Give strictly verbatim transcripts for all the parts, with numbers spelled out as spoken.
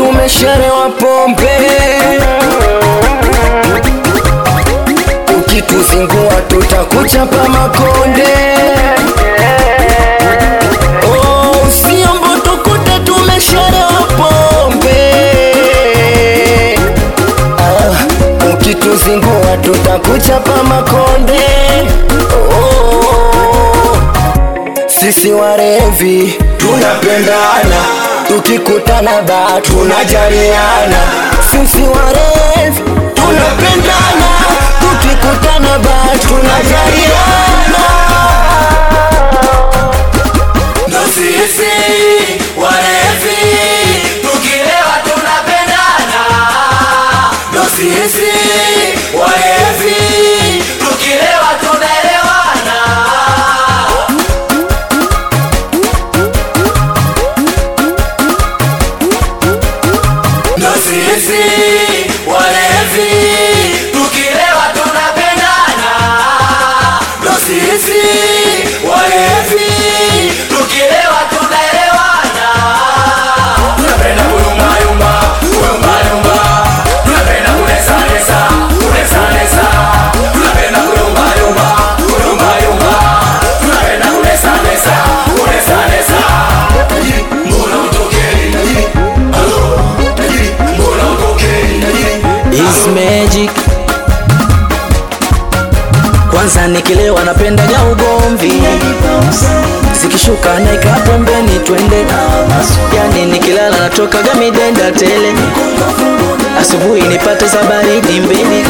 tumesharewa pombe, ukituzingua tutakuchapa makonde. Oh, usiombo tukute tumesharewa pombe, ah, ukituzingua tutakuchapa makonde. Oh, sisi warevi tunapendana, tukikutana ba tunajaliana. Sisi warevi tunapendana, tukikutana ba tunajaliana. Ndo sisi warevi, tukilewa tunapendana. Ndo sisi warevi, tukilewa tunaelewana. Ndo sisi warevi, tukilewa tunapendana. Ndo sisi warevi, tukilewa tunaelewana. Tunapenda kuyumba yumba, kuyumba yumba. Tunapenda kunesa nesa, kunesa nesa. Tunapenda kuyumba yumba, kuyumba yumba. Tunapenda kunesa nesa, kunesa nesa. Mbona utokei? Hello? Mbona utokei? It's magic. Kwanza nikilewa napendaga ugomvi, zikishuka naika pembeni twende. Yani nikilala natokaga midenda tele, asubuhi nipate za baridi mbili.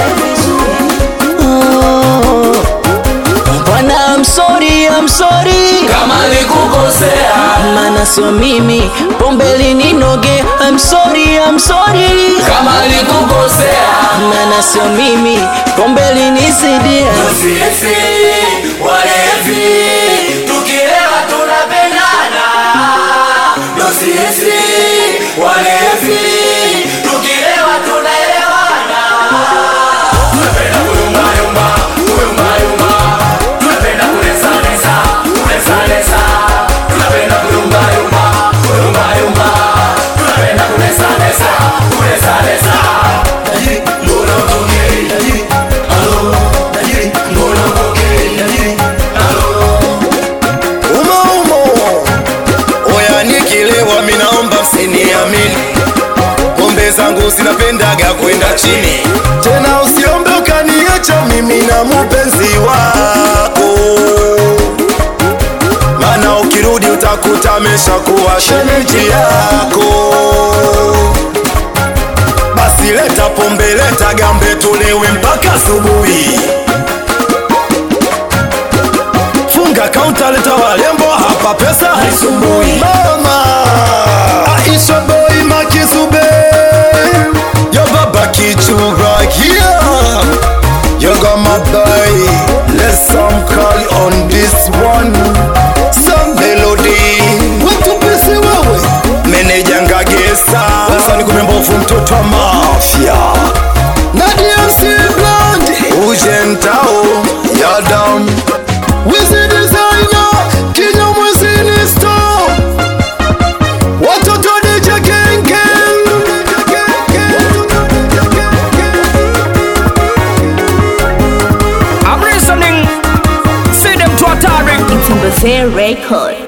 Oh, Bwana I'm sorry, I'm sorry Kama nikukosea, mana so mimi pombe lininoge. I'm sorry, I'm sorry kama nikukosea. mana so mimi pombe linisidia. Ndo sisi warevi, tukilewa tunapendana. Ndo sisi warevi, tukilewa tunaelewana. Tunapenda kuyumba yumba, kuyumba yumba. Tunapenda kunesa nesa, kunesa nesa. Tunapenda kuyumba yumba, kuyumba yumba. Tunapenda kunesa nesa, kunesa nesa. Mbona utokei? Hello? Mbona utokei? Hello? Umo umo, oya nikilewa minaomba msiniamini, pombe zangu zinapendaga kwenda chini. Tena usiombe ukaniacha mimi na mupenzi wako, mana ukirudi utakuta ameshakuwa shemeji yako. Basi leta pombe, leta gambe, tulewe mpaka asubuhi. Funga kaunta, leta walembo, hapa pesa haisumbui. Mama Aisha boy Makizube, yo baba kichura here, you got my boy. Let's some call on this one, some melody. Watu pesi wewe, meneja ngagesa. Sasa ni kumembofu mtoto wa mafia na D M C Blonde, ujentao ya down Wizi designer, Kenya mwezini store. Watoto D J gang gang. I'm listening. See them to a Tarek. It's a Buffet record.